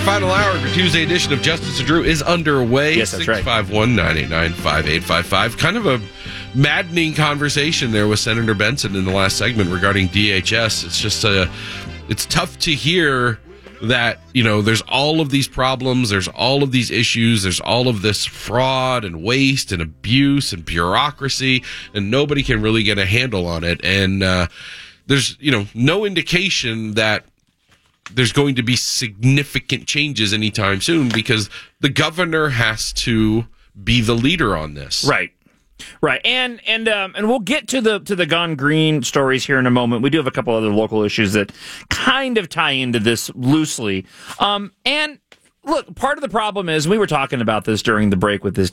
final hour of your Tuesday edition of Justice and Drew is underway. Yes, that's right. 651-989-5855. Kind of a maddening conversation there with Senator Benson in the last segment regarding DHS. It's just it's tough to hear that, there's all of these problems, there's all of these issues, there's all of this fraud and waste and abuse and bureaucracy, and nobody can really get a handle on it. And there's, no indication that there's going to be significant changes anytime soon because the governor has to be the leader on this. Right. And we'll get to the Gone Green stories here in a moment. We do have a couple other local issues that kind of tie into this loosely. And look, part of the problem is, we were talking about this during the break with this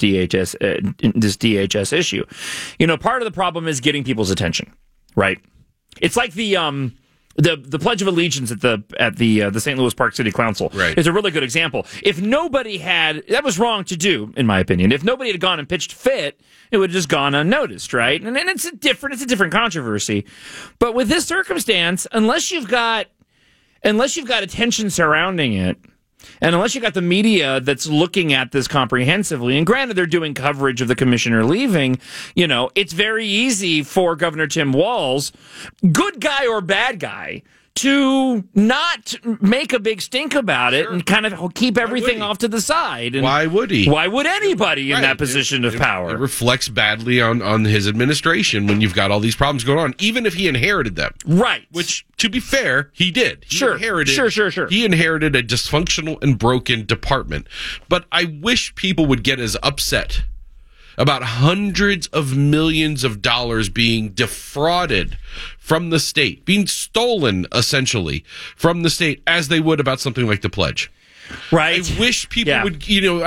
DHS issue. Part of the problem is getting people's attention, right? It's like the Pledge of Allegiance at the St. Louis Park City Council is a really good example. If nobody that was wrong to do, in my opinion. If nobody had gone and pitched fit, it would have just gone unnoticed, right? And it's a different controversy. But with this circumstance, unless you've got attention surrounding it, and unless you got the media that's looking at this comprehensively, and granted they're doing coverage of the commissioner leaving, it's very easy for Governor Tim Walz, good guy or bad guy, to not make a big stink about it and kind of keep everything off to the side. And why would he? Why would anybody in that position of power? It reflects badly on his administration when you've got all these problems going on, even if he inherited them. Right. Which, to be fair, he did. Sure. He inherited a dysfunctional and broken department. But I wish people would get as upset about hundreds of millions of dollars being defrauded from the state, being stolen, essentially, from the state, as they would about something like the pledge. Right. I wish people would,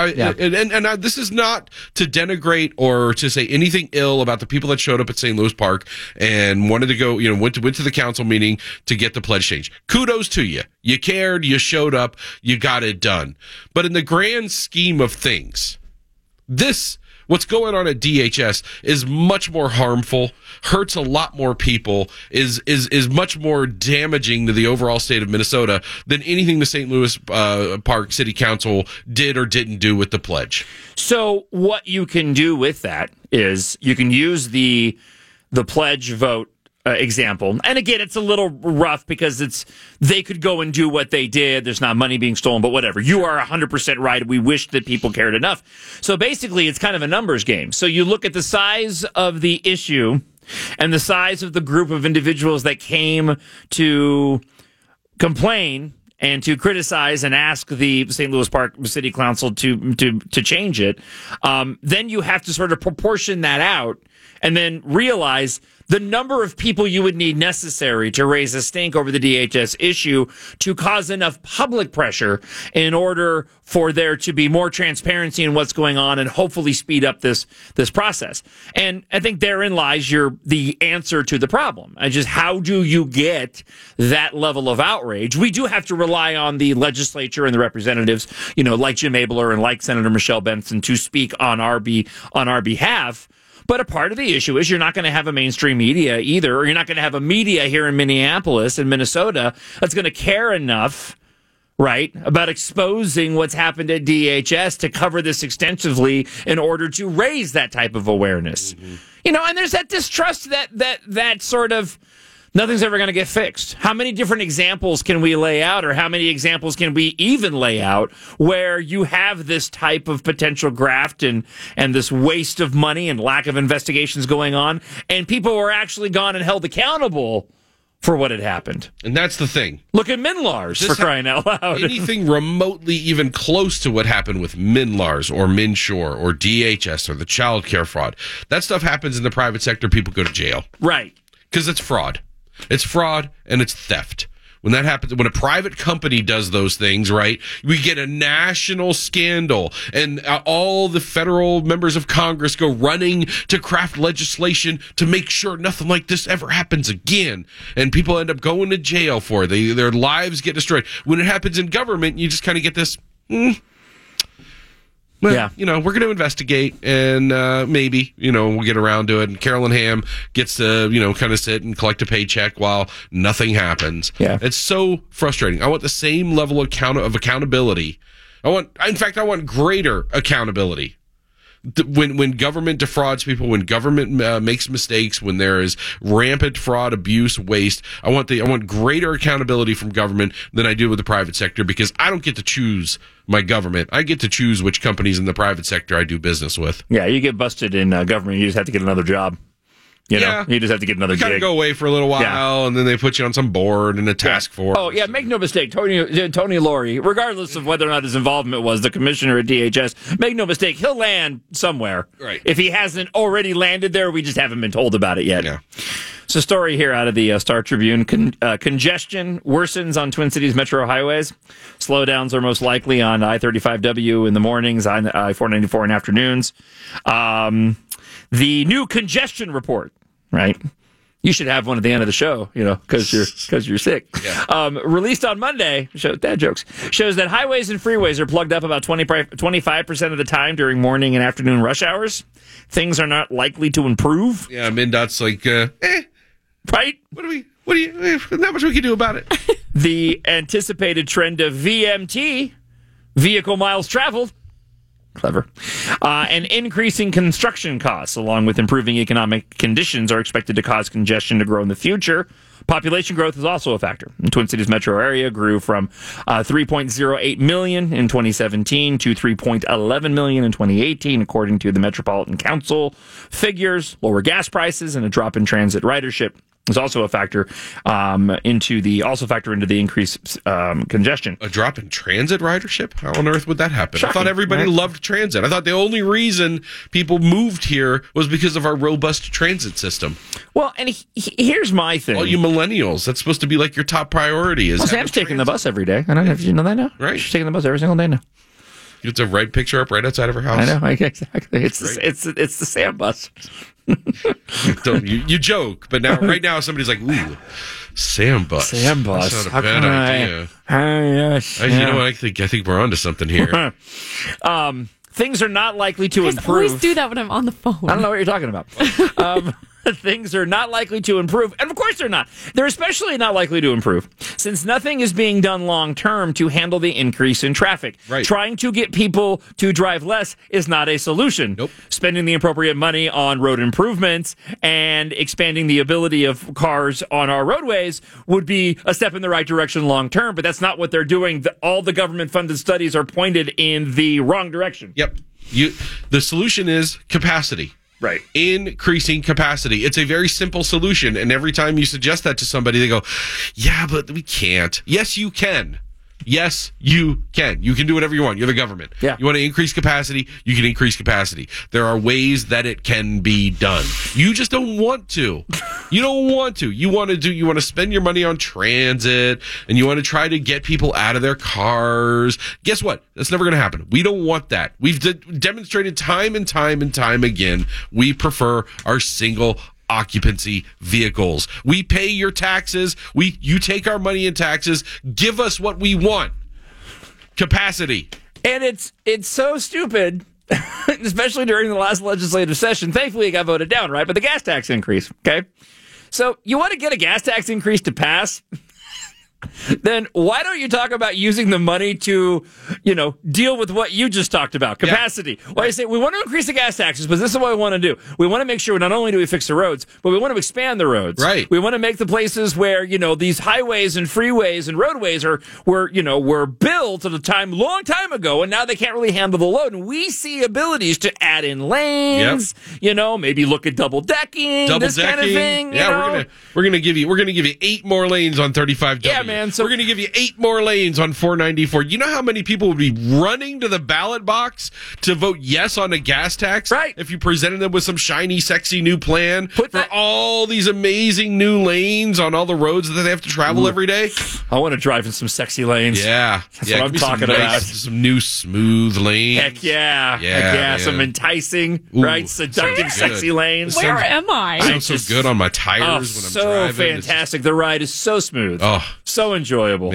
and this is not to denigrate or to say anything ill about the people that showed up at St. Louis Park and wanted to go, went to the council meeting to get the pledge changed. Kudos to you. You cared, you showed up, you got it done. But in the grand scheme of things, what's going on at DHS is much more harmful, hurts a lot more people, is much more damaging to the overall state of Minnesota than anything the St. Louis Park City Council did or didn't do with the pledge. So what you can do with that is you can use the pledge vote example. And again, it's a little rough because they could go and do what they did. There's not money being stolen, but whatever. You are 100% right. We wish that people cared enough. So basically, it's kind of a numbers game. So you look at the size of the issue and the size of the group of individuals that came to complain and to criticize and ask the St. Louis Park City Council to change it. Then you have to sort of proportion that out and then realize the number of people you would need necessary to raise a stink over the DHS issue to cause enough public pressure in order for there to be more transparency in what's going on and hopefully speed up this process. And I think therein lies the answer to the problem. How do you get that level of outrage? We do have to rely on the legislature and the representatives, like Jim Abler and like Senator Michelle Benson to speak on our behalf. But a part of the issue is you're not going to have a mainstream media either, or you're not going to have a media here in Minneapolis and Minnesota that's going to care enough, right, about exposing what's happened at DHS to cover this extensively in order to raise that type of awareness. Mm-hmm. And there's that distrust that sort of nothing's ever going to get fixed. How many different examples can we lay out, or how many examples can we even lay out where you have this type of potential graft and this waste of money and lack of investigations going on, and people were actually gone and held accountable for what had happened? And that's the thing. Look at Minlars, for crying out loud. Anything remotely even close to what happened with Minlars or Minshore or DHS or the child care fraud, that stuff happens in the private sector. People go to jail. Right. Because it's fraud. It's fraud and it's theft. When that happens, when a private company does those things, right, we get a national scandal, and all the federal members of Congress go running to craft legislation to make sure nothing like this ever happens again. And people end up going to jail for it. Their lives get destroyed. When it happens in government, you just kind of get this, Well, Yeah. we're going to investigate, and maybe, we'll get around to it. And Carolyn Hamm gets to, kind of sit and collect a paycheck while nothing happens. Yeah. It's so frustrating. I want the same level of accountability. I want greater accountability. When government defrauds people, when government makes mistakes, when there is rampant fraud, abuse, waste, I want greater accountability from government than I do with the private sector, because I don't get to choose my government. I get to choose which companies in the private sector I do business with. Yeah, you get busted in government, you just have to get another job. You just have to get another gig. Kind of go away for a little while, and then they put you on some board and a task force. Oh, yeah, make no mistake, Tony Laurie, regardless of whether or not his involvement was the commissioner at DHS, make no mistake, he'll land somewhere. Right. If he hasn't already landed there, we just haven't been told about it yet. Yeah. It's a story here out of the Star Tribune. Congestion worsens on Twin Cities metro highways. Slowdowns are most likely on I-35W in the mornings, I-494 in afternoons. The new congestion report, right? You should have one at the end of the show, because you're sick. Yeah. Released on Monday, dad jokes, shows that highways and freeways are plugged up about 25% of the time during morning and afternoon rush hours. Things are not likely to improve. Yeah, MnDOT's like, right? Not much we can do about it. The anticipated trend of VMT, vehicle miles traveled, clever, and increasing construction costs, along with improving economic conditions, are expected to cause congestion to grow in the future. Population growth is also a factor. The Twin Cities metro area grew from 3.08 million in 2017 to 3.11 million in 2018, according to the Metropolitan Council figures. Lower gas prices and a drop in transit ridership is also a factor into the increased congestion. A drop in transit ridership? How on earth would that happen? Shocking, I thought everybody right? loved transit. I thought the only reason people moved here was because of our robust transit system. Well, and here's my thing. All you millennials, that's supposed to be like your top priority. Sam's taking the bus every day. I don't know if you know that now. Right. She's taking the bus every single day now. You have to write picture up right outside of her house. I know, exactly. It's the Sam bus. You joke, but right now somebody's like, "Ooh, Sam bus. Sam bus. That's not a bad idea." Yes. You know what? I think we're onto something here. Things are not likely to I improve. always do that when I'm on the phone. I don't know what you're talking about. Things are not likely to improve. And of course they're not. They're especially not likely to improve since nothing is being done long term to handle the increase in traffic. Right. Trying to get people to drive less is not a solution. Nope. Spending the appropriate money on road improvements and expanding the ability of cars on our roadways would be a step in the right direction long term, but that's not what they're doing. All the government funded studies are pointed in the wrong direction. Yep. The solution is capacity. Right. Increasing capacity. It's a very simple solution. And every time you suggest that to somebody, they go, yeah, but we can't. Yes, you can. Yes, you can. You can do whatever you want. You're the government. Yeah. You want to increase capacity? You can increase capacity. There are ways that it can be done. You just don't want to. You don't want to. You want to spend your money on transit, and you want to try to get people out of their cars. Guess what? That's never going to happen. We don't want that. We've demonstrated time and time and time again, we prefer our single occupancy vehicles. We pay your taxes. You take our money in taxes. Give us what we want. Capacity. And it's so stupid, especially during the last legislative session. Thankfully, it got voted down, right? But the gas tax increase, okay? So you want to get a gas tax increase to pass? Then why don't you talk about using the money to, deal with what you just talked about, capacity? Yeah. Why you say we want to increase the gas taxes, but this is what we want to do. We want to make sure not only do we fix the roads, but we want to expand the roads. Right. We want to make the places where, these highways and freeways and roadways were built at a long time ago, and now they can't really handle the load. And we see abilities to add in lanes, maybe look at double decking, this kind of thing. Yeah, we're gonna give you 8 more lanes on 35W. Yeah, man. So we're going to give you 8 more lanes on 494. You know how many people would be running to the ballot box to vote yes on a gas tax? Right. If you presented them with some shiny, sexy new plan for all these amazing new lanes on all the roads that they have to travel every day. I want to drive in some sexy lanes. Yeah. That's what I'm talking about. Some new smooth lanes. Heck yeah. Yeah. Some enticing, right? Seductive, sexy lanes. Where am I? Sounds so good on my tires when I'm driving. So fantastic. The ride is so smooth. Oh. So enjoyable. Man.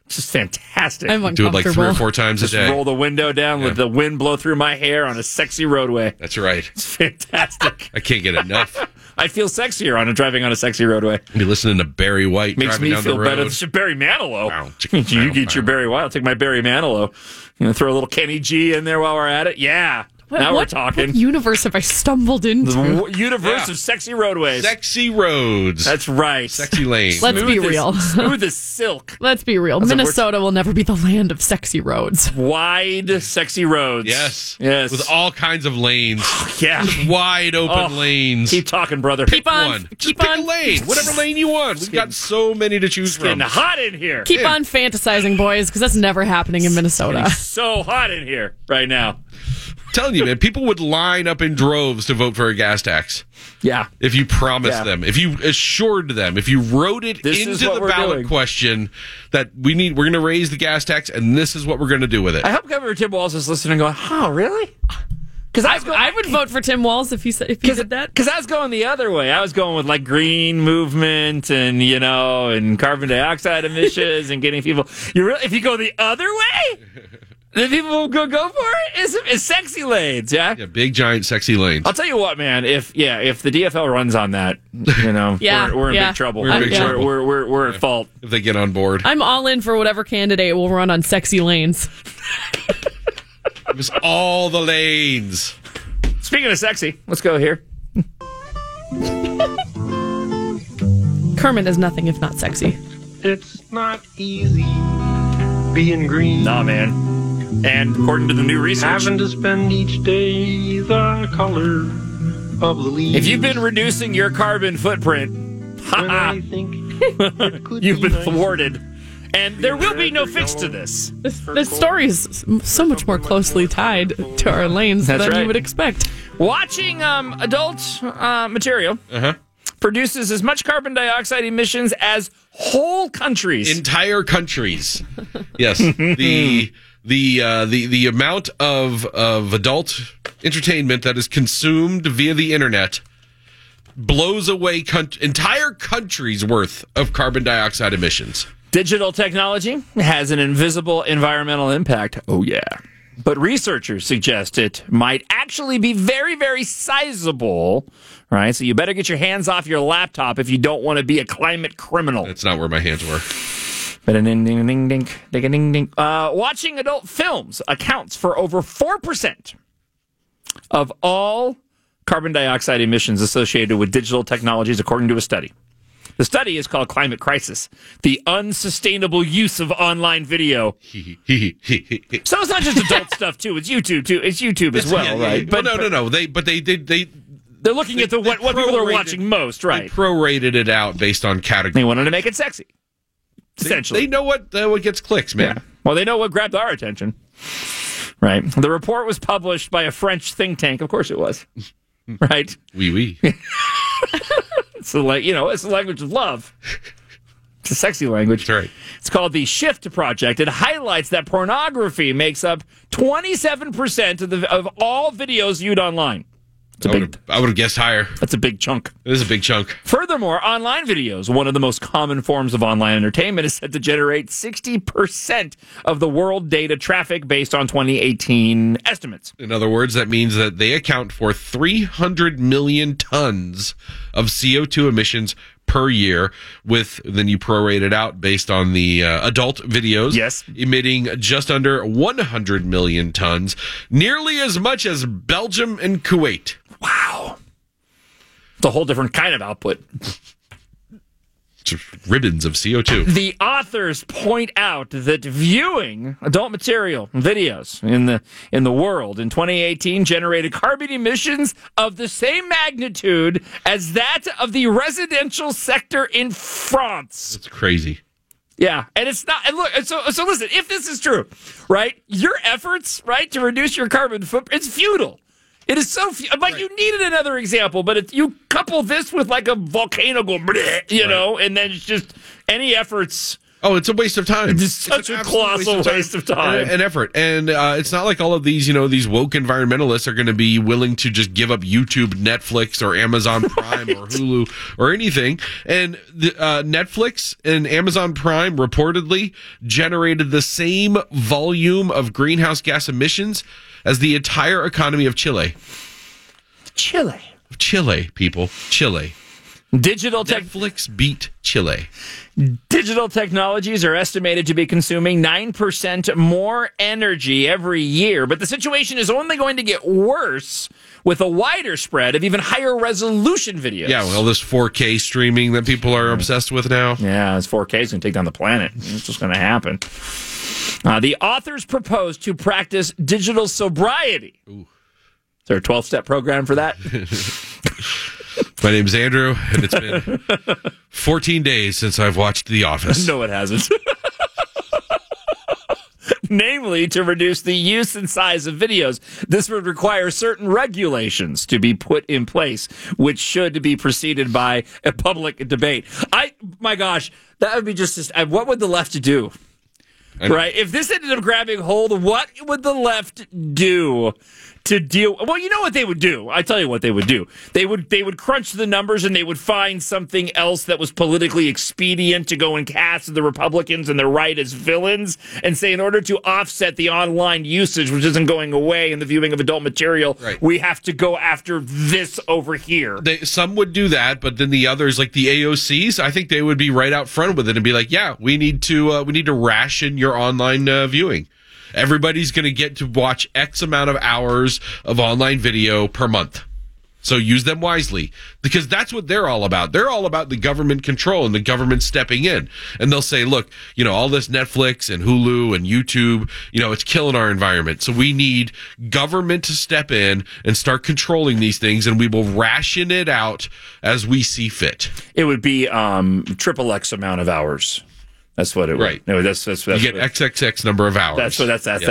It's just fantastic. I'm Do it like 3 or uncomfortable. 4 times a Just day. roll the window down, let the wind blow through my hair on a sexy roadway. That's right. It's fantastic. I can't get enough. I feel sexier driving on a sexy roadway. Be listening to Barry White Makes driving me down feel the road. better. It's Barry Manilow. Wow. You get your Barry White. I'll take my Barry Manilow. Throw a little Kenny G in there while we're at it. Yeah. Now we're talking. What universe have I stumbled into? The universe of sexy roadways. Sexy roads. That's right. Sexy lanes. Let's be real. Smooth as silk. Let's be real. Minnesota will never be the land of sexy roads. Wide, sexy roads. Yes. Yes. With all kinds of lanes. Yeah. Wide open lanes. Keep talking, brother. Keep on. One. Just pick a lane. Whatever lane you want. We've got so many to choose Getting from. hot in here. Keep on fantasizing, boys, because that's never happening in Minnesota. So hot in here right now. Telling you, man, people would line up in droves to vote for a gas tax. Yeah. If you promised Yeah. them, if you assured them, if you wrote it This is into what the we're ballot doing. question that we're going to raise the gas tax and this is what we're going to do with it. I hope Governor Tim Walz is listening and going, oh, really? Because I would vote for Tim Walz if he did that. Because I was going the other way. I was going with like green movement and and carbon dioxide emissions and getting people. If you go the other way, then people will go for it. It's sexy lanes, yeah. Yeah, big giant sexy lanes. I'll tell you what, man. If the DFL runs on that, Yeah, we're in yeah. big trouble. We're in big trouble. We're at fault. If they get on board. I'm all in for whatever candidate will run on sexy lanes. It was all the lanes. Speaking of sexy, let's go here. Kermit is nothing if not sexy. It's not easy being green. Nah, man. And according to the new research, Having to spend each day the color of the leaves. if you've been reducing your carbon footprint, When I think it could you've be been nice. thwarted. And there will be no fix to this. This story is so much more closely tied to our lanes That's than right. you would expect. Watching adult material produces as much carbon dioxide emissions as whole countries. Entire countries. Yes. The amount of adult entertainment that is consumed via the internet blows away entire countries worth of carbon dioxide emissions. Digital technology has an invisible environmental impact. Oh, yeah. But researchers suggest it might actually be very, very sizable, right? So you better get your hands off your laptop if you don't want to be a climate criminal. That's not where my hands were. Watching adult films accounts for over 4% of all carbon dioxide emissions associated with digital technologies, according to a study. The study is called Climate Crisis, the unsustainable use of online video. So it's not just adult stuff, too. It's YouTube, too. It's YouTube as well, right? But no. They're looking at what people are watching most, right? They prorated it out based on They category. wanted to make it sexy, essentially. They know what gets clicks, man. Yeah. Well, they know what grabbed our attention, right? The report was published by a French think tank. Of course it was, right? Oui. So, it's the language of love. It's a sexy language. That's right. It's called the Shift Project. It highlights that pornography makes up 27% of all videos viewed online. I would have guessed higher. That's a big chunk. It is a big chunk. Furthermore, online videos, one of the most common forms of online entertainment, is said to generate 60% of the world data traffic based on 2018 estimates. In other words, that means that they account for 300 million tons of CO2 emissions per year, then you prorate it out based on the adult videos. Yes. Emitting just under 100 million tons, nearly as much as Belgium and Kuwait. Wow. It's a whole different kind of output. Just ribbons of CO2. The authors point out that viewing adult material videos in the world in 2018 generated carbon emissions of the same magnitude as that of the residential sector in France. It's crazy. Yeah, and it's not. And look, so listen. If this is true, right, your efforts, right, to reduce your carbon footprint, it's futile. It is so you needed another example, but if you couple this with like a volcano go, bleh, and then it's just any efforts Oh, it's a waste of time. It's such a colossal waste of time and effort. And it's not like all of these, these woke environmentalists are going to be willing to just give up YouTube, Netflix, or Amazon Prime or Hulu or anything. And Netflix and Amazon Prime reportedly generated the same volume of greenhouse gas emissions as the entire economy of Chile. Chile, people. Chile. Netflix beat Chile. Digital technologies are estimated to be consuming 9% more energy every year, but the situation is only going to get worse with a wider spread of even higher resolution videos. Yeah, well, this 4K streaming that people are obsessed with now. Yeah, this 4K is going to take down the planet. It's just going to happen. The authors propose to practice digital sobriety. Ooh. Is there a 12-step program for that? My name's Andrew, and it's been 14 days since I've watched The Office. No, it hasn't. Namely, to reduce the use and size of videos. This would require certain regulations to be put in place, which should be preceded by a public debate. My gosh, that would be just, what would the left do? Right? If this ended up grabbing hold, what would the left do to deal? Well, you know what they would do. I tell you what they would do. They would crunch the numbers and they would find something else that was politically expedient to go and cast the Republicans and the right as villains and say, in order to offset the online usage, which isn't going away in the viewing of adult material, right, we have to go after this over here. Some would do that, but then the others, like the AOCs, I think they would be right out front with it and be like, yeah, we need to ration your online viewing. Everybody's going to get to watch X amount of hours of online video per month. So use them wisely, because that's what they're all about. They're all about the government control and the government stepping in. And they'll say, look, all this Netflix and Hulu and YouTube, it's killing our environment. So we need government to step in and start controlling these things, and we will ration it out as we see fit. It would be triple X amount of hours. That's what it would. Right. No, that's you get XXX number of hours. That's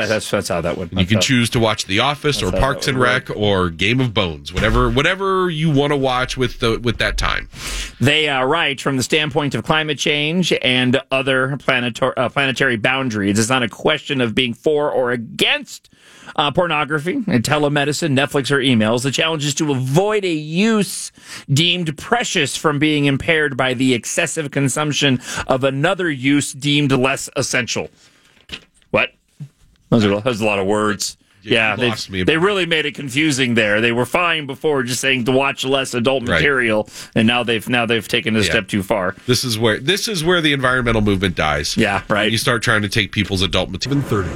how that would. You can choose to watch The Office or Parks and Rec or Game of Bones, whatever you want to watch with that time. They write, from the standpoint of climate change and other planetary boundaries, it's not a question of being for or against pornography, and telemedicine, Netflix, or emails. The challenge is to avoid a use deemed precious from being impaired by the excessive consumption of another use deemed less essential. What? Those are a lot of words. Yeah, they really made it confusing there. They were fine before just saying to watch less adult material, and now they've taken it a step too far. This is where the environmental movement dies. Yeah, right. When you start trying to take people's adult material. 30.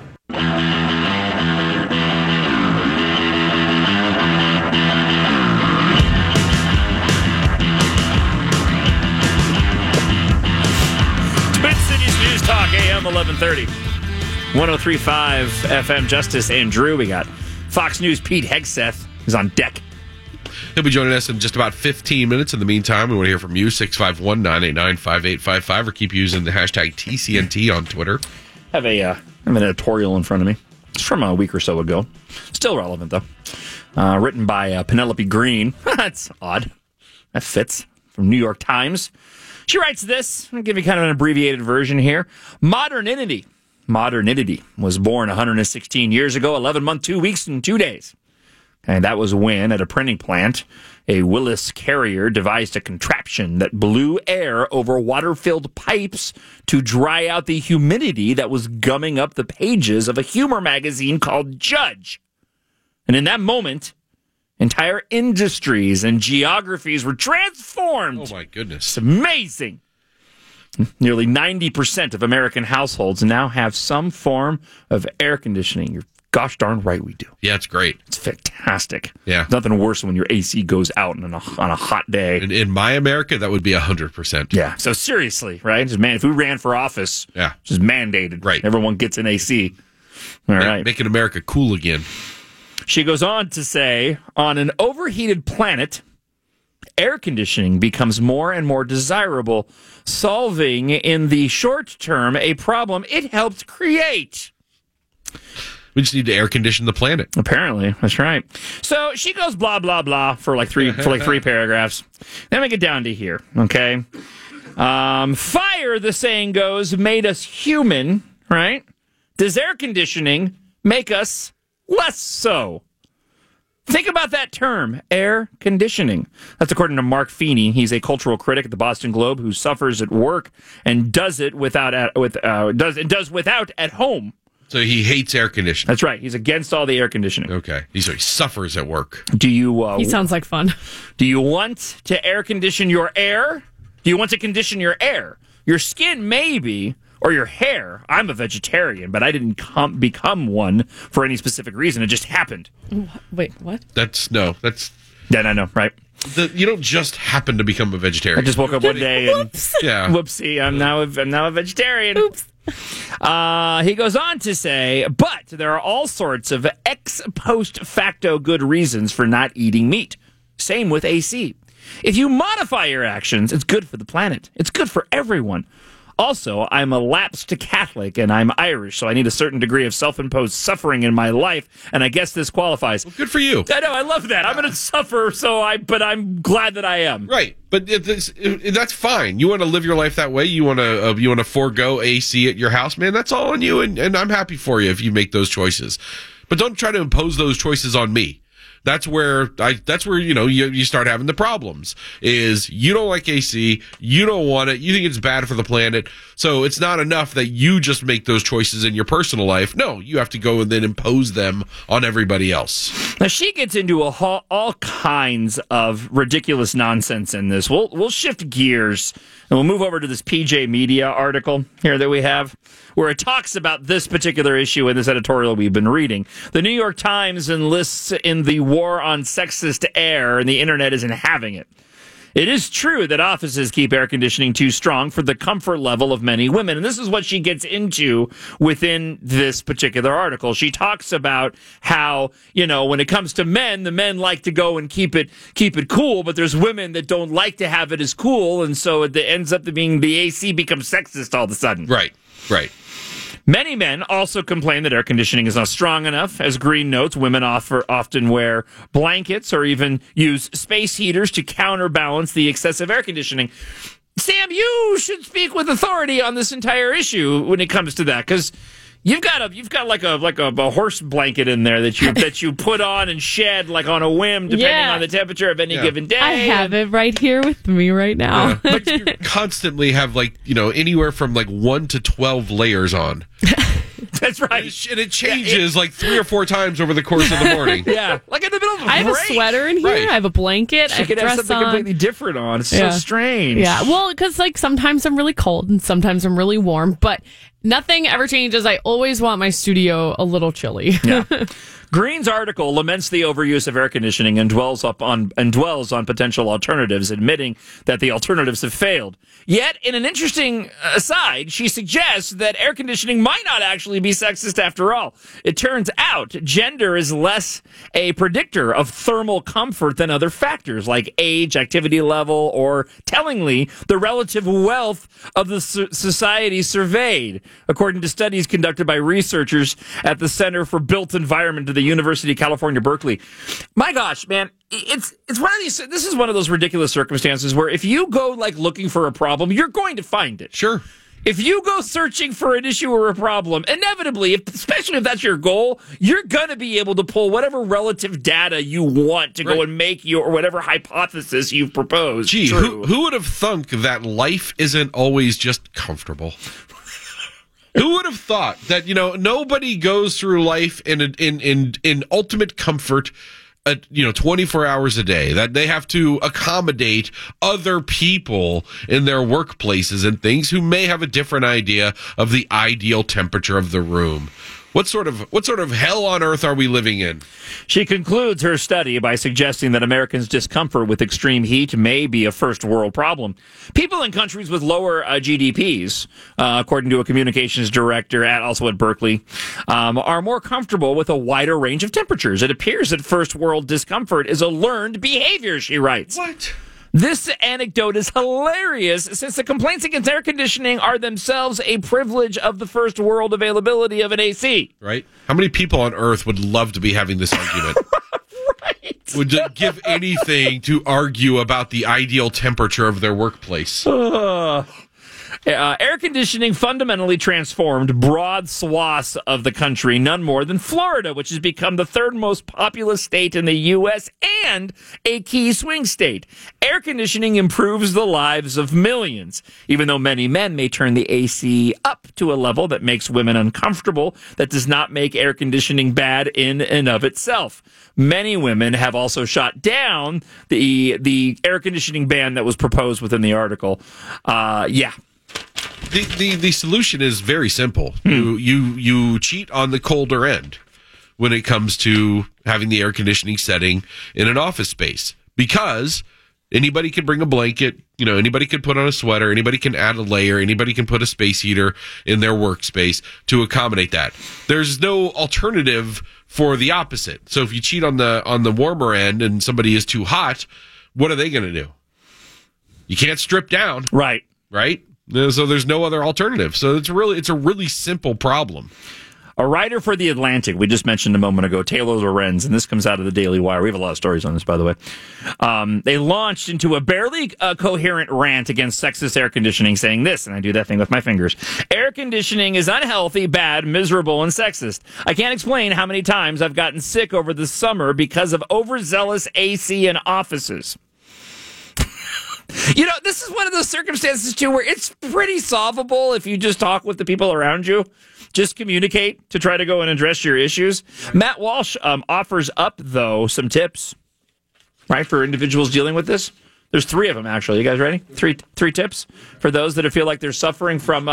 Twin Cities News Talk, AM 1130. 103.5 FM Justice and Drew. We got Fox News Pete Hegseth is on deck. He'll be joining us in just about 15 minutes. In the meantime, we want to hear from you, 651-989-5855, or keep using the hashtag TCNT on Twitter. I have an editorial in front of me. It's from a week or so ago. Still relevant, though. Written by Penelope Green. That's odd. That fits. From New York Times. She writes this. I'll give you kind of an abbreviated version here. Modernity was born 116 years ago, 11 months, 2 weeks, and 2 days. And that was when, at a printing plant, a Willis carrier devised a contraption that blew air over water-filled pipes to dry out the humidity that was gumming up the pages of a humor magazine called Judge. And in that moment, entire industries and geographies were transformed. Oh, my goodness. It's amazing. Nearly 90% of American households now have some form of air conditioning. You're gosh darn right we do. Yeah, it's great. It's fantastic. Yeah. Nothing worse than when your AC goes out on a hot day. In my America, that would be 100%. Yeah. So seriously, right? If we ran for office, just mandated. Right. Everyone gets an AC. All right. Making America cool again. She goes on to say, on an overheated planet, air conditioning becomes more and more desirable, solving in the short term a problem it helped create. We just need to air condition the planet. Apparently, that's right. So she goes blah blah blah for like three paragraphs. Then we get down to here. Okay, Fire, the saying goes, made us human, right? Does air conditioning make us less so? Think about that term, air conditioning. That's according to Mark Feeney. He's a cultural critic at the Boston Globe who suffers at work and does without at home. So he hates air conditioning. That's right. He's against all the air conditioning. Okay. He suffers at work. Do you? He sounds like fun. Do you want to air condition your air? Do you want to condition your air? Your skin, maybe, or your hair. I'm a vegetarian, but I didn't become one for any specific reason. It just happened. Wait, what? Yeah, I know, right? You don't just happen to become a vegetarian. I just woke up one day and whoopsie, I'm now a vegetarian. Oops. He goes on to say, but there are all sorts of ex post facto good reasons for not eating meat. Same with AC. If you modify your actions, it's good for the planet. It's good for everyone. Also, I'm a lapsed Catholic and I'm Irish, so I need a certain degree of self-imposed suffering in my life, and I guess this qualifies. Well, good for you. I know, I love that. I'm going to suffer, but I'm glad that I am. Right, but that's fine. You want to live your life that way. You want to forego AC at your house, man. That's all on you, and I'm happy for you if you make those choices. But don't try to impose those choices on me. That's where you start having the problems. Is you don't like AC, you don't want it, you think it's bad for the planet. So it's not enough that you just make those choices in your personal life. No, you have to go and then impose them on everybody else. Now she gets into all kinds of ridiculous nonsense in this. We'll shift gears and we'll move over to this PJ Media article here that we have, where it talks about this particular issue in this editorial we've been reading. The New York Times enlists in the war on sexist air, and the internet isn't having it. It is true that offices keep air conditioning too strong for the comfort level of many women. And this is what she gets into within this particular article. She talks about how, when it comes to men, the men like to go and keep it cool, but there's women that don't like to have it as cool. And so it ends up being the AC becomes sexist all of a sudden. Right. Many men also complain that air conditioning is not strong enough. As Green notes, women often wear blankets or even use space heaters to counterbalance the excessive air conditioning. Sam, you should speak with authority on this entire issue when it comes to that, because you've got like a horse blanket in there that you put on and shed like on a whim, depending on the temperature of any given day. I have it right here with me right now. But you constantly have anywhere from 1 to 12 layers on. That's right. And it changes 3 or 4 times over the course of the morning. Yeah. Like in the middle of a break. I have a sweater in here. Right. I have a blanket. She could have something completely different on. It's so strange. Yeah. Well, because sometimes I'm really cold and sometimes I'm really warm, but nothing ever changes. I always want my studio a little chilly. Yeah. Green's article laments the overuse of air conditioning and dwells on potential alternatives, admitting that the alternatives have failed. Yet, in an interesting aside, she suggests that air conditioning might not actually be sexist after all. It turns out gender is less a predictor of thermal comfort than other factors like age, activity level, or, tellingly, the relative wealth of the society surveyed, according to studies conducted by researchers at the Center for Built Environment of the University of California, Berkeley. My gosh, man, it's one of these. This is one of those ridiculous circumstances where if you go looking for a problem, you're going to find it. Sure. If you go searching for an issue or a problem, inevitably, especially if that's your goal, you're going to be able to pull whatever relative data you want to go and make your whatever hypothesis you've proposed. Gee, true. who would have thunk that life isn't always just comfortable? Who would have thought that nobody goes through life in ultimate comfort, 24 hours a day, that they have to accommodate other people in their workplaces and things who may have a different idea of the ideal temperature of the room. What sort of hell on earth are we living in? She concludes her study by suggesting that Americans' discomfort with extreme heat may be a first world problem. People in countries with lower GDPs, according to a communications director also at Berkeley, are more comfortable with a wider range of temperatures. It appears that first world discomfort is a learned behavior, she writes. What? This anecdote is hilarious since the complaints against air conditioning are themselves a privilege of the first world availability of an AC. Right? How many people on Earth would love to be having this argument? Right. would give anything to argue about the ideal temperature of their workplace. Air conditioning fundamentally transformed broad swaths of the country, none more than Florida, which has become the third most populous state in the U.S. and a key swing state. Air conditioning improves the lives of millions, even though many men may turn the AC up to a level that makes women uncomfortable. That does not make air conditioning bad in and of itself. Many women have also shot down the air conditioning ban that was proposed within the article. The solution is very simple. You cheat on the colder end when it comes to having the air conditioning setting in an office space, because anybody can bring a blanket, anybody can put on a sweater, anybody can add a layer, anybody can put a space heater in their workspace to accommodate that. There's no alternative for the opposite. So if you cheat on the warmer end and somebody is too hot, what are they going to do? You can't strip down. Right. So there's no other alternative. So it's a really simple problem. A writer for The Atlantic, we just mentioned a moment ago, Taylor Lorenz, and this comes out of the Daily Wire. We have a lot of stories on this, by the way. They launched into a barely coherent rant against sexist air conditioning, saying this, and I do that thing with my fingers. Air conditioning is unhealthy, bad, miserable, and sexist. I can't explain how many times I've gotten sick over the summer because of overzealous AC in offices. This is one of those circumstances, too, where it's pretty solvable if you just talk with the people around you. Just communicate to try to go and address your issues. Matt Walsh offers up, though, some tips, right, for individuals dealing with this. There's 3 of them, actually. You guys ready? Three tips for those that feel like they're suffering from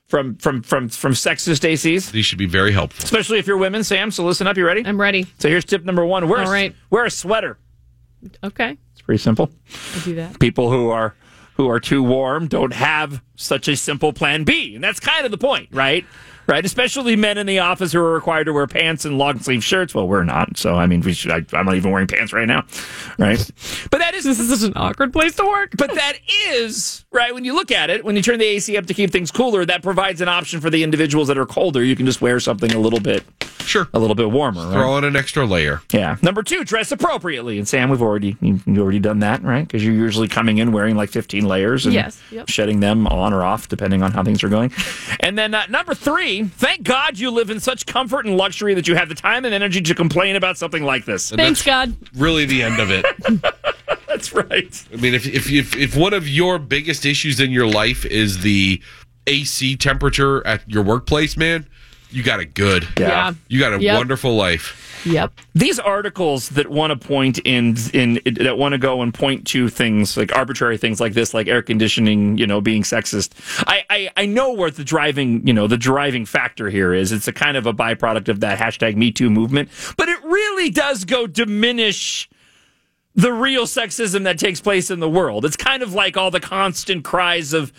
sexist ACs. These should be very helpful. Especially if you're women, Sam. So listen up. You ready? I'm ready. So here's tip number 1. All right. Wear a sweater. Okay. Pretty simple. I'll do that. People who are too warm don't have such a simple plan B, and that's kind of the point, right? Right, especially men in the office who are required to wear pants and long sleeve shirts. Well, we're not, so I mean, I'm not even wearing pants right now, right? But this is such an awkward place to work. But that is right when you look at it. When you turn the AC up to keep things cooler, that provides an option for the individuals that are colder. You can just wear something a little bit warmer. Right? Throw on an extra layer. Yeah. Number 2, dress appropriately. And Sam, you've already done that, right? Because you're usually coming in wearing like 15 layers and shedding them on or off depending on how things are going. And then number 3. Thank God you live in such comfort and luxury that you have the time and energy to complain about something like this. Thanks, God. Really the end of it. That's right. I mean, if one of your biggest issues in your life is the AC temperature at your workplace, man, you got it good. Yeah. You got a wonderful life. Yep. These articles that want to point in that want to go and point to things like arbitrary things like this, like air conditioning, being sexist. I know where the driving factor here is. It's a kind of a byproduct of that #MeToo movement, but it really does go diminish the real sexism that takes place in the world. It's kind of like all the constant cries of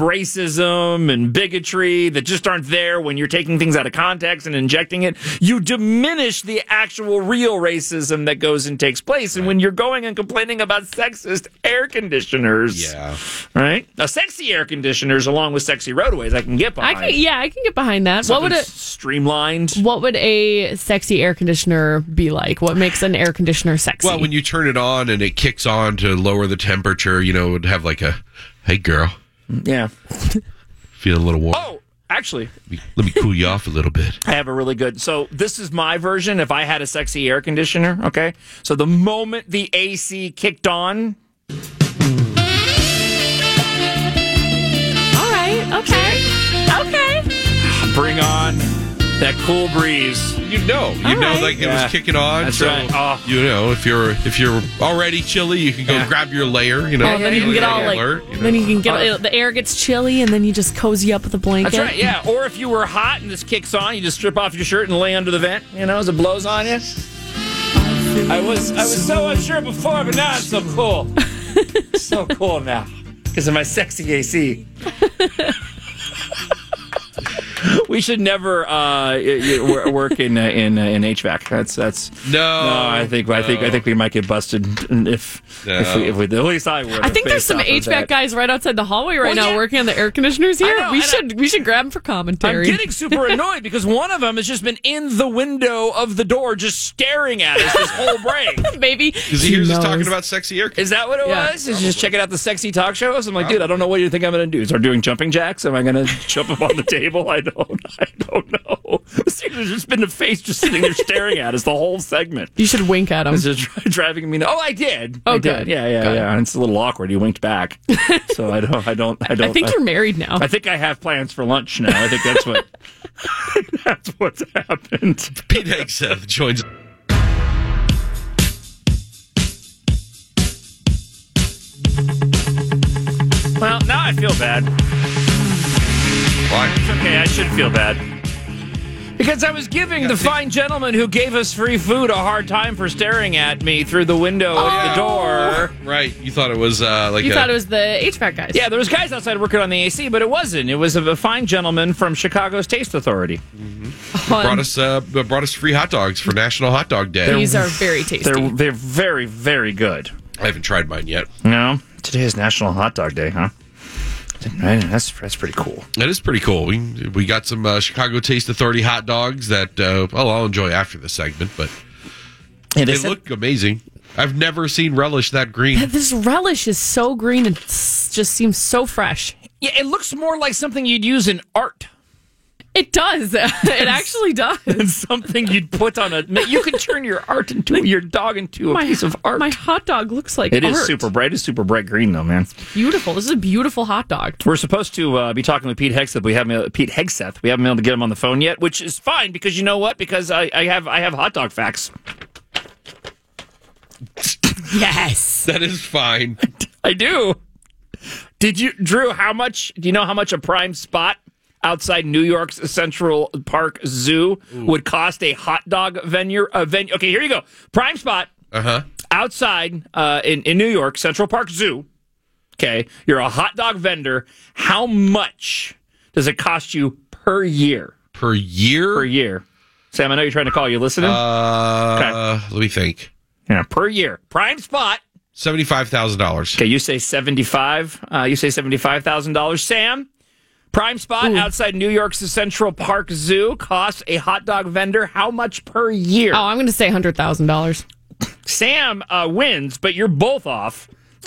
racism and bigotry that just aren't there when you're taking things out of context and injecting it. You diminish the actual real racism that goes and takes place. And when you're going and complaining about sexist air conditioners, right? Now, sexy air conditioners along with sexy roadways, I can get behind. I can get behind that. Something streamlined. What would a sexy air conditioner be like? What makes an air conditioner sexy? Well, when you turn it on and it kicks on to lower the temperature, it would have like a, hey, girl. Yeah. Feel a little warm. Oh, actually. Let me cool you off a little bit. I have a really good. So this is my version if I had a sexy air conditioner, okay? So the moment the AC kicked on. All right. Okay. Bring on that cool breeze. Like it was kicking on. That's so, right. Oh. If you're already chilly, you can go grab your layer. And then you can get all then you can get the air gets chilly, and then you just cozy up with a blanket. That's right. Yeah. Or if you were hot and this kicks on, you just strip off your shirt and lay under the vent. As it blows on you. I was so unsure before, but now I'm so cool. So cool now because of my sexy AC. we should never work in HVAC. That's No, I think we might get busted if we at least I would. I think there's some HVAC guys right outside the hallway right now working on the air conditioners here. know, we should grab them for commentary. I'm getting super annoyed because one of them has just been in the window of the door, just staring at us this whole break. Maybe because he hears us talking about sexy air. Is that what it was? Is just checking out the sexy talk shows? I'm like, dude, I don't know what you think I'm going to do. Start doing jumping jacks? Am I going to jump up on the table? I don't know. There's just been a face just sitting there staring at us the whole segment. You should wink at him. It's just driving me. Oh, I did. Oh, I good. did. Yeah. It's a little awkward. He winked back. So I don't. I think you're married now. I think I have plans for lunch now. I think that's what. That's what's happened. Pete Hegseth joins. Well, now I feel bad. Why? It's okay, I should feel bad. Because I was giving the fine gentleman who gave us free food a hard time for staring at me through the window of the door. Right. You thought it was thought it was the HVAC guys. Yeah, there was guys outside working on the AC, but it wasn't. It was a fine gentleman from Chicago's Taste Authority. brought us free hot dogs for National Hot Dog Day. These are very tasty. They're very, very good. I haven't tried mine yet. No? Today is National Hot Dog Day, huh? That's pretty cool. That is pretty cool. We got some Chicago Taste Authority hot dogs that I'll enjoy after the segment, but they look amazing. I've never seen relish that green. This relish is so green and just seems so fresh. Yeah, it looks more like something you'd use in art. It does. It actually does. It's something you'd put on a. You could turn your dog into a piece of art. My hot dog looks like it art. is super bright. It's super bright green though, man. Beautiful. This is a beautiful hot dog. We're supposed to be talking with Pete Hegseth. We haven't been able to get him on the phone yet, which is fine because you know what? Because I have hot dog facts. Yes, that is fine. I do. Drew? Do you know how much a prime spot outside New York's Central Park Zoo would cost a hot dog venue? Okay, here you go. Prime spot outside in New York, Central Park Zoo. Okay, you're a hot dog vendor. How much does it cost you per year? Per year? Per year. Sam, I know you're trying to call. You listening? Let me think. Yeah, per year. Prime spot. $75,000. Okay, you say 75. You say $75,000. Sam? Prime spot outside New York's Central Park Zoo costs a hot dog vendor how much per year? Oh, I'm going to say $100,000. Sam wins, but you're both off.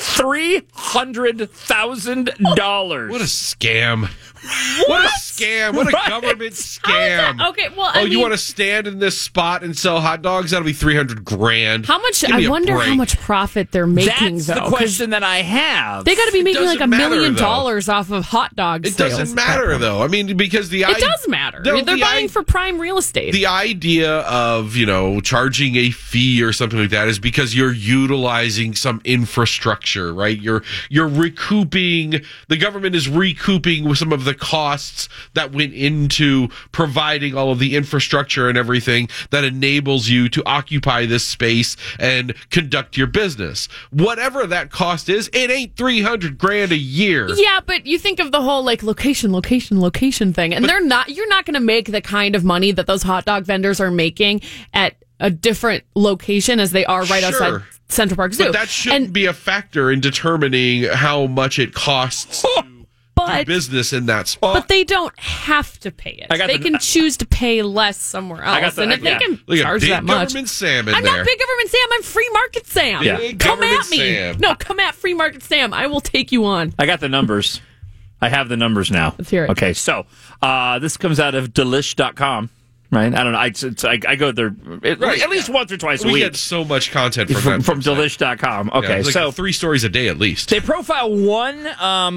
$300,000. What a scam. What a scam. What a government scam. Okay, well, I mean, you want to stand in this spot and sell hot dogs? That'll be $300,000. How much? I wonder how much profit they're making, That's though. the question that I have. They got to be making like $1 million though. Off of hot dog sales. It doesn't matter, though. I mean, because it does matter. They're buying for prime real estate. The idea of, charging a fee or something like that is because you're utilizing some infrastructure, right? You're recouping, the government is recouping with some of the costs that went into providing all of the infrastructure and everything that enables you to occupy this space and conduct your business. Whatever that cost is, it ain't $300,000 a year. Yeah, but you think of the whole location thing, and you're not going to make the kind of money that those hot dog vendors are making at a different location as they are outside Central Park Zoo. But that shouldn't be a factor in determining how much it costs to do business in that spot. But they don't have to pay it. They can choose to pay less somewhere else. And if they can charge that much. Government Sam I'm not Big Government Sam. I'm Free Market Sam. Yeah. Come at me. Sam. No, come at Free Market Sam. I will take you on. I got the numbers. I have the numbers now. Let's hear it. Okay, so this comes out of delish.com. Right? I don't know. I go there at least once or twice a week. We get so much content from delish.com. Okay, so 3 stories a day at least. They profile one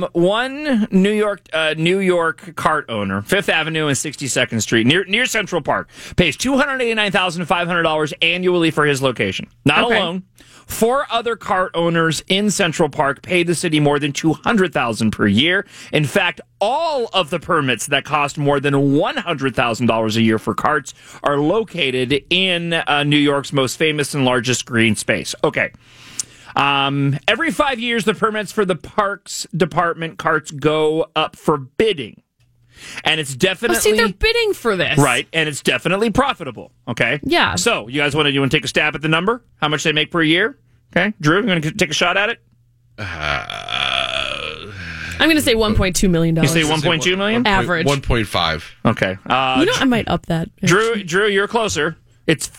New York cart owner, 5th Avenue and 62nd Street, near Central Park, pays $289,500 annually for his location. Not alone. 4 other cart owners in Central Park pay the city more than $200,000 per year. In fact, all of the permits that cost more than $100,000 a year for carts are located in New York's most famous and largest green space. Okay. Every 5 years, the permits for the Parks Department carts go up for bidding. And it's definitely... see, they're bidding for this. Right, and it's definitely profitable, okay? Yeah. So, you guys want to take a stab at the number? How much they make per year? Okay, Drew, you going to take a shot at it? I'm going to say $1.2 million. You say 1.2 million? Average. 1.5. Okay. I might up that. Drew, you're closer. It's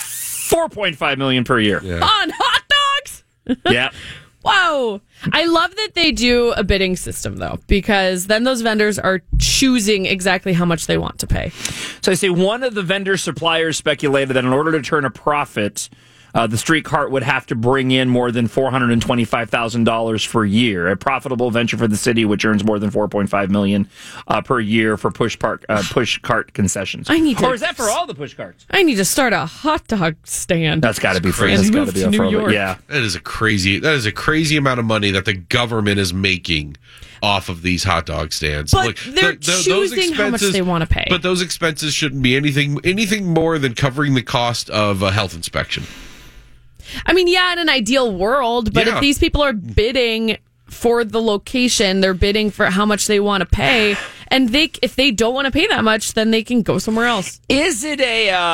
4.5 million per year. Yeah. On hot dogs? Yeah. Wow. I love that they do a bidding system, though, because then those vendors are choosing exactly how much they want to pay. So I say one of the vendor suppliers speculated that in order to turn a profit, the street cart would have to bring in more than $425,000 per year, a profitable venture for the city, which earns more than $4.5 million per year for push cart concessions. Or is that for all the push carts? I need to start a hot dog stand. That's got to be free. And That's got move to be to a New further. York. Yeah, That is a crazy amount of money that the government is making off of these hot dog stands. But Look, they're choosing how much they want to pay. But those expenses shouldn't be anything more than covering the cost of a health inspection. I mean, yeah, in an ideal world, but if these people are bidding for the location, they're bidding for how much they want to pay, and if they don't want to pay that much, then they can go somewhere else. Is it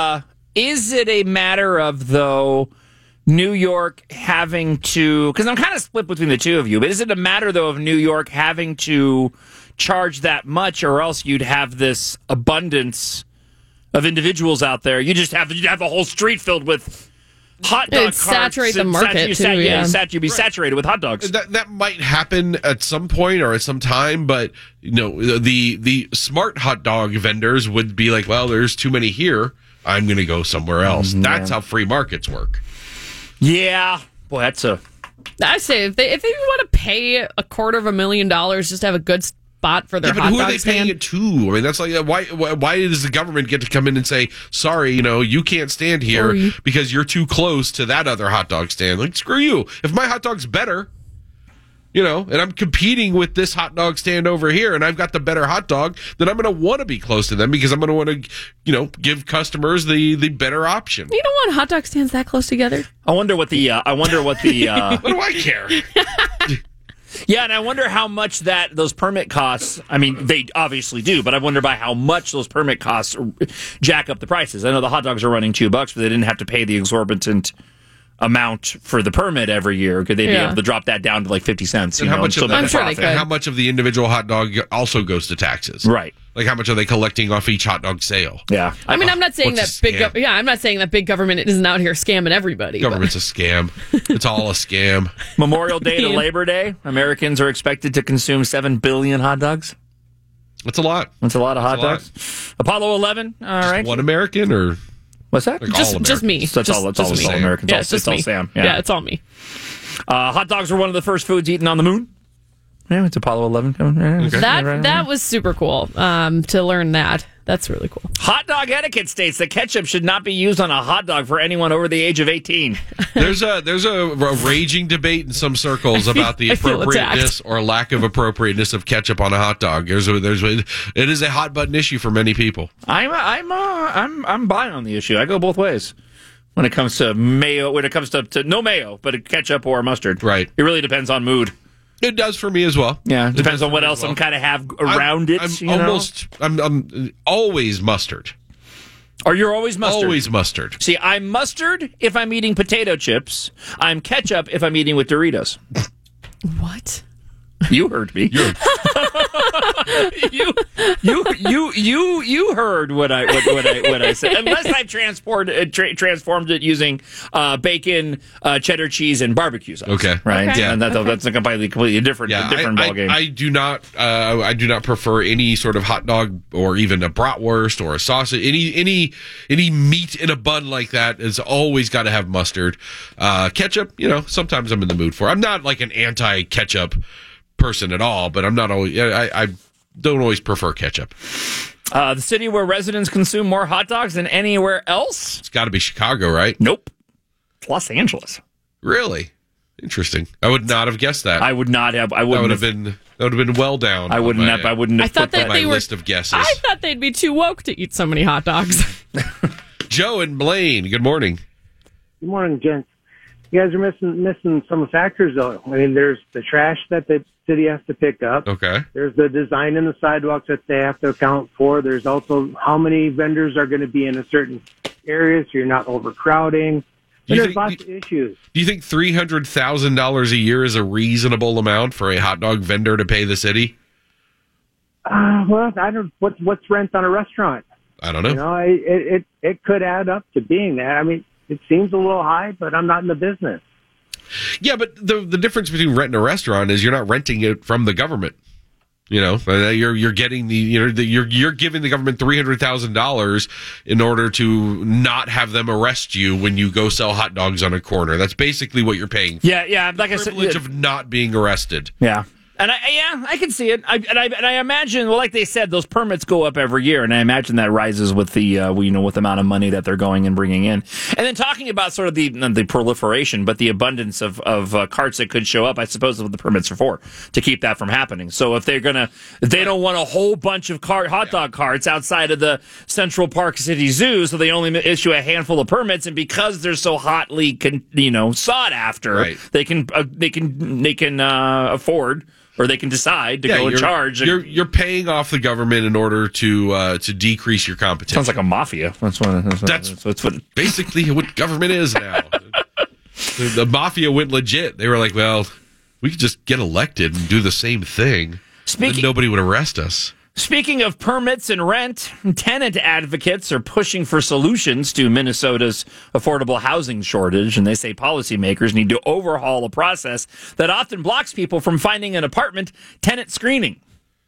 a matter of, though, New York having to, because I'm kind of split between the two of you, but is it a matter, though, of New York having to charge that much, or else you'd have this abundance of individuals out there? You'd have a whole street filled with hot dog carts. Saturate the market, You'd be saturated with hot dogs. That might happen at some point or at some time, but the smart hot dog vendors would be like, well, there's too many here. I'm going to go somewhere else. That's how free markets work. Yeah. Boy, that's I say if they want to pay $250,000 just to have a good spot for their hot dog stand. But who are they paying it to? I mean, that's like why does the government get to come in and say, sorry, you can't stand here because you're too close to that other hot dog stand? Like, screw you. If my hot dog's better, and I'm competing with this hot dog stand over here, and I've got the better hot dog, then I'm going to want to be close to them because I'm going to want to, give customers the better option. You don't want hot dog stands that close together. I wonder what the what do I care? Yeah, and I wonder how much those permit costs, I mean, they obviously do, but I wonder by how much those permit costs jack up the prices. I know the hot dogs are running $2, but they didn't have to pay the exorbitant amount for the permit every year. Could they be able to drop that down to like 50 cents? And how much of I'm sure they could. How much of the individual hot dog also goes to taxes? Right. Like how much are they collecting off each hot dog sale? Yeah. I mean, I'm not saying that I'm not saying that big government isn't out here scamming everybody. Government's a scam. It's all a scam. Memorial Day to Labor Day, Americans are expected to consume 7 billion hot dogs. That's a lot. That's a lot of hot dogs. Apollo 11, all right. One American or... What's that? Like just me. That's all Americans. Yeah, it's all Sam. Yeah, it's all me. Hot dogs were one of the first foods eaten on the moon. Yeah, it's Apollo 11 coming. Okay. That was super cool to learn that. That's really cool. Hot dog etiquette states that ketchup should not be used on a hot dog for anyone over the age of 18. There's a raging debate in some circles about the appropriateness or lack of appropriateness of ketchup on a hot dog. It is a hot button issue for many people. I'm buying on the issue. I go both ways when it comes to mayo. When it comes to no mayo, but ketchup or mustard. Right. It really depends on mood. It does for me as well. Yeah, it depends on what else I'm kind of have around it. I'm always mustard. Or you're always mustard? Always mustard. See, I'm mustard if I'm eating potato chips. I'm ketchup if I'm eating with Doritos. What? You heard me. You heard what I said. Unless I transformed it using bacon, cheddar cheese, and barbecue sauce. Okay. Right. Okay. Yeah, and that's a completely different ballgame. I do not prefer any sort of hot dog or even a bratwurst or a sausage. Any meat in a bun like that has always got to have mustard. Ketchup, sometimes I'm in the mood for. I'm not like an anti-ketchup person at all, but I'm not always. I don't always prefer ketchup. The city where residents consume more hot dogs than anywhere else? It's got to be Chicago, right? Nope. It's Los Angeles. Really? Interesting. I would not have guessed that. I would not have. That would have been well down. I wouldn't have. I thought that my list of guesses. I thought they'd be too woke to eat so many hot dogs. Joe and Blaine. Good morning. Good morning, gents. You guys are missing some factors, though. I mean, there's the trash that the city has to pick up. Okay. There's the design in the sidewalks that they have to account for. There's also how many vendors are going to be in a certain area so you're not overcrowding. There's lots of issues. Do you think $300,000 a year is a reasonable amount for a hot dog vendor to pay the city? Well, I don't. What's rent on a restaurant? I don't know. You know, it could add up to being that. I mean, it seems a little high, but I'm not in the business. Yeah, but the difference between renting a restaurant is you're not renting it from the government. You know, you're getting you're giving the government $300,000 in order to not have them arrest you when you go sell hot dogs on a corner. That's basically what you're paying for. Yeah. Like I said, privilege of not being arrested. Yeah. And I can see it. I imagine, well, like they said, those permits go up every year, and I imagine that rises with the with the amount of money that they're going and bringing in. And then talking about sort of the proliferation, but the abundance of carts that could show up, I suppose is what the permits are for, to keep that from happening. So if they don't want a whole bunch of hot dog carts outside of the Central Park City Zoo, so they only issue a handful of permits, and because they're so hotly sought after, right, they can afford. Or they can decide to go and charge. You're paying off the government in order to decrease your competition. Sounds like a mafia. That's what basically what government is now. The mafia went legit. They were like, well, we could just get elected and do the same thing. Then nobody would arrest us. Speaking of permits and rent, tenant advocates are pushing for solutions to Minnesota's affordable housing shortage, and they say policymakers need to overhaul a process that often blocks people from finding an apartment tenant screening.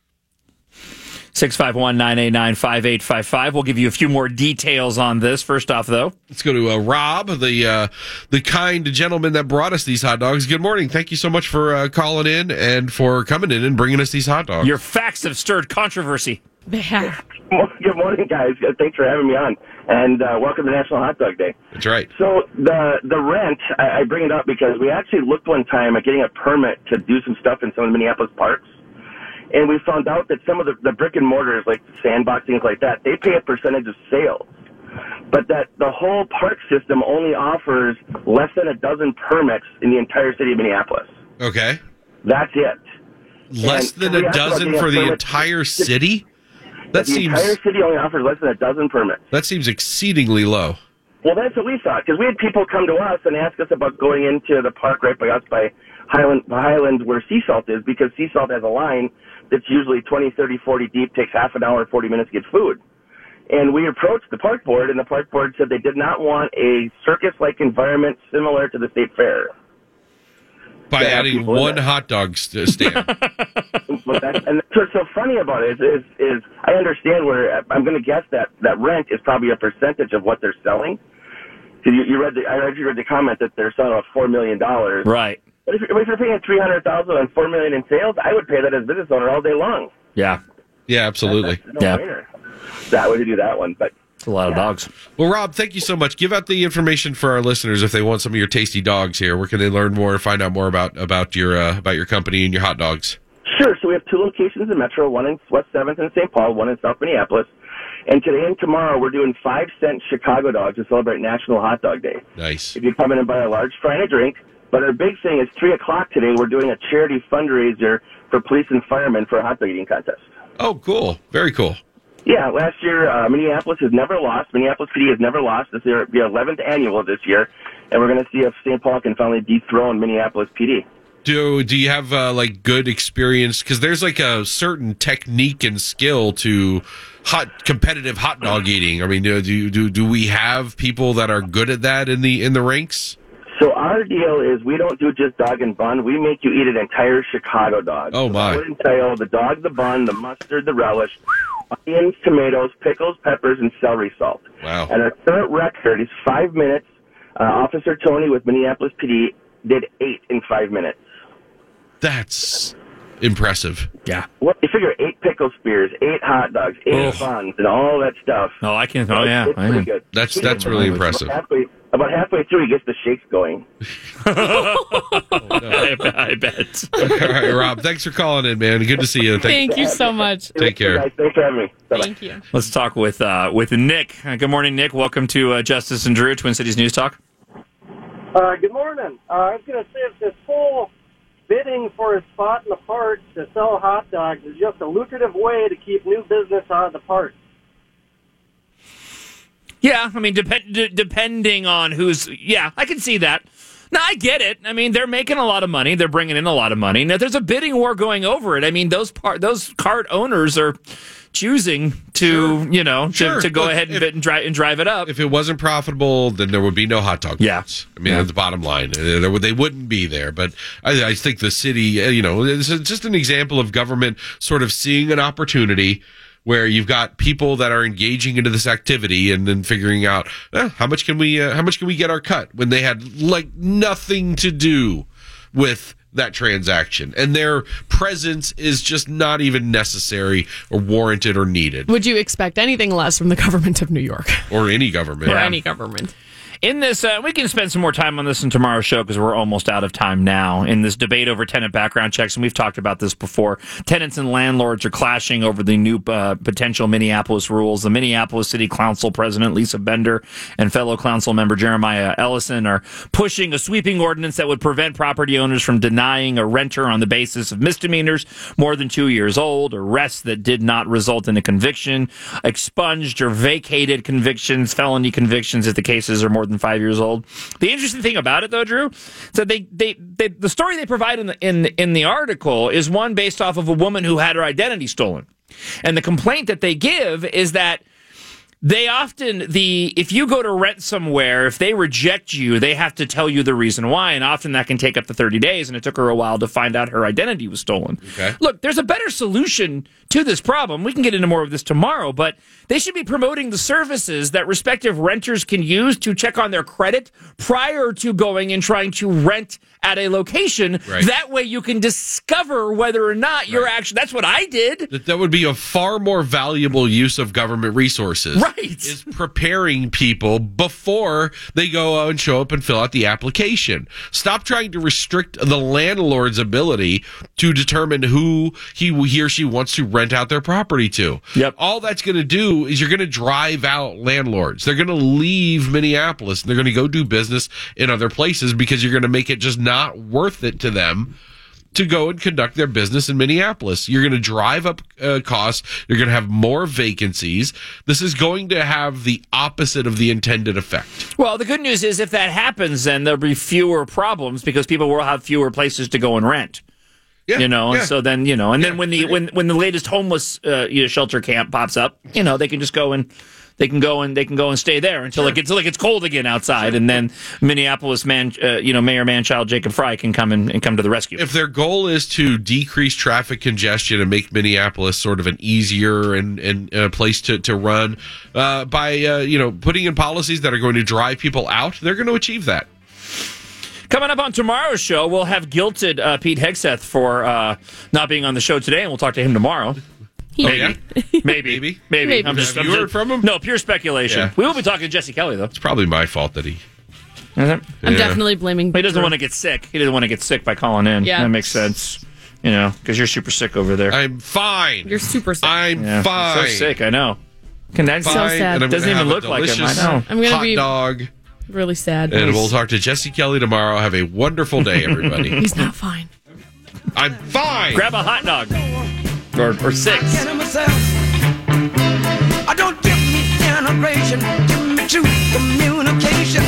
651-989-5855. We'll give you a few more details on this. First off, though, let's go to Rob, the kind gentleman that brought us these hot dogs. Good morning. Thank you so much for calling in and for coming in and bringing us these hot dogs. Your facts have stirred controversy. Yeah. Good morning, guys. Thanks for having me on, and welcome to National Hot Dog Day. That's right. So the rent, I bring it up because we actually looked one time at getting a permit to do some stuff in some of the Minneapolis parks. And we found out that some of the brick and mortars, like Sandbox, things like that, they pay a percentage of sales. But that the whole park system only offers less than a dozen permits in the entire city of Minneapolis. Okay. That's it. Less than a dozen for the entire city? The entire city only offers less than a dozen permits. That seems exceedingly low. Well, that's what we thought, because we had people come to us and ask us about going into the park right by us by Highland where Sea Salt is, because Sea Salt has a line that's usually 20, 30, 40 deep, takes half an hour, 40 minutes to get food. And we approached the park board, and the park board said they did not want a circus-like environment similar to the state fair. By adding one hot dog stand. And what's so funny about it is I understand where, I'm going to guess that rent is probably a percentage of what they're selling. Because I heard you read the comment that they're selling about $4 million. Right. But if you're paying $300,000 on $4 million in sales, I would pay that as a business owner all day long. Yeah. Yeah, absolutely. That's that way to do that one, but it's a lot of dogs. Well, Rob, thank you so much. Give out the information for our listeners if they want some of your tasty dogs here. Where can they learn more and find out more about your company and your hot dogs? Sure. So we have 2 locations in Metro, one in West 7th and St. Paul, one in South Minneapolis. And today and tomorrow, we're doing 5-cent Chicago dogs to celebrate National Hot Dog Day. Nice. If you come in and buy a large fry and a drink. But our big thing is 3 o'clock today, we're doing a charity fundraiser for police and firemen for a hot dog eating contest. Oh, cool. Very cool. Yeah, last year, Minneapolis has never lost. Minneapolis PD has never lost. This year, the 11th annual this year. And we're going to see if St. Paul can finally dethrone Minneapolis PD. Do you have good experience? Because there's like a certain technique and skill to competitive hot dog eating. I mean, do we have people that are good at that in the ranks? So our deal is we don't do just dog and bun. We make you eat an entire Chicago dog. Oh, my. So that would entail the dog, the bun, the mustard, the relish, onions, tomatoes, pickles, peppers, and celery salt. Wow. And our current record is 5 minutes. Officer Tony with Minneapolis PD did 8 in 5 minutes. That's impressive. Yeah. Well, you figure 8 pickle spears, 8 hot dogs, 8 buns, and all that stuff. Oh, I can. Oh, yeah. It's pretty good. That's really impressive. About halfway through, he gets the shakes going. I bet. All right, Rob, thanks for calling in, man. Good to see you. Thank you so much. Take care. Guys, thanks for having me. Bye-bye. Thank you. Let's talk with Nick. Good morning, Nick. Welcome to Justice and Drew, Twin Cities News Talk. Good morning. I was going to say if this whole bidding for a spot in the park to sell hot dogs is just a lucrative way to keep new business out of the park. Yeah, I mean, depending on who's... Yeah, I can see that. No, I get it. I mean, they're making a lot of money. They're bringing in a lot of money. Now, there's a bidding war going over it. I mean, those cart owners are choosing to, to go ahead and bid and drive it up. If it wasn't profitable, then there would be no hot dog. Yeah. I mean, that's the bottom line. They wouldn't be there. But I think the city, it's just an example of government sort of seeing an opportunity where you've got people that are engaging into this activity and then figuring out how much can we get our cut when they had like nothing to do with that transaction, and their presence is just not even necessary or warranted or needed. Would you expect anything less from the government of New York? Or any government. Or any government. In this, we can spend some more time on this in tomorrow's show because we're almost out of time now. In this debate over tenant background checks, and we've talked about this before, tenants and landlords are clashing over the new potential Minneapolis rules. The Minneapolis City Council President Lisa Bender and fellow council member Jeremiah Ellison are pushing a sweeping ordinance that would prevent property owners from denying a renter on the basis of misdemeanors more than 2 years old, arrests that did not result in a conviction, expunged or vacated convictions, felony convictions if the cases are more than 5 years old. The interesting thing about it, though, Drew, so the story they provide in the article is one based off of a woman who had her identity stolen, and the complaint that they give is that they often, if you go to rent somewhere, if they reject you, they have to tell you the reason why, and often that can take up to 30 days, and it took her a while to find out her identity was stolen. Okay. Look, there's a better solution to this problem. We can get into more of this tomorrow, but they should be promoting the services that respective renters can use to check on their credit prior to going and trying to rent at a location. Right. That way you can discover whether or not you're actually... That's what I did. That would be a far more valuable use of government resources. Right. Is preparing people before they go out and show up and fill out the application. Stop trying to restrict the landlord's ability to determine who he or she wants to rent out their property to. Yep. All that's going to do is you're going to drive out landlords. They're going to leave Minneapolis and they're going to go do business in other places because you're going to make it just not worth it to them to go and conduct their business in Minneapolis. You're going to drive up costs. You're going to have more vacancies. This is going to have the opposite of the intended effect. Well, the good news is if that happens, then there'll be fewer problems because people will have fewer places to go and rent. Yeah, and so then, and then when the latest homeless shelter camp pops up, they can just go and they can go and stay there until it gets cold again outside, and then Minneapolis Mayor Manchild Jacob Fry can come and come to the rescue. If their goal is to decrease traffic congestion and make Minneapolis sort of an easier and place to run by putting in policies that are going to drive people out, they're going to achieve that. Coming up on tomorrow's show, we'll have guilted Pete Hegseth for not being on the show today, and we'll talk to him tomorrow. Maybe. Have you heard from him? No, pure speculation. Yeah. We will be talking to Jesse Kelly, though. It's probably my fault that he... I'm definitely blaming... He doesn't want to get sick. He doesn't want to get sick by calling in. Yeah. That makes sense. Because you're super sick over there. I'm fine. You're super sick. I'm fine. You're so sick, I know. That's so sad. It doesn't even look like him. I know. I'm going to be dog. Really sad. And we'll talk to Jesse Kelly tomorrow. Have a wonderful day, everybody. He's not fine. I'm fine. Grab a hot dog. Or 6. I don't give me generation, give me true communication.